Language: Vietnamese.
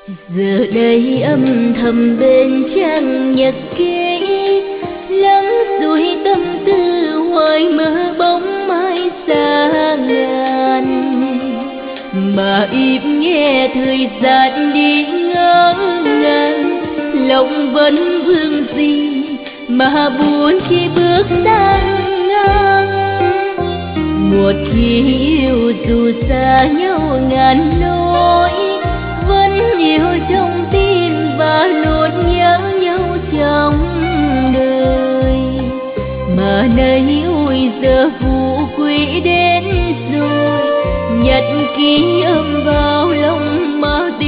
Giờ đây âm thầm bên trang nhật ký, lắm rồi tâm tư hoài mơ bóng mai xa ngàn, mà im nghe thời gian đi ngỡ ngàng. Lòng vẫn vương gì mà buồn khi bước sang ngang. Một khi yêu dù xa nhau ngàn lối, vẫn yêu trong tim và luôn nhớ nhau trong đời. Mà nay ôi giờ vụ quỷ đến rồi, nhật ký âm vào lòng mà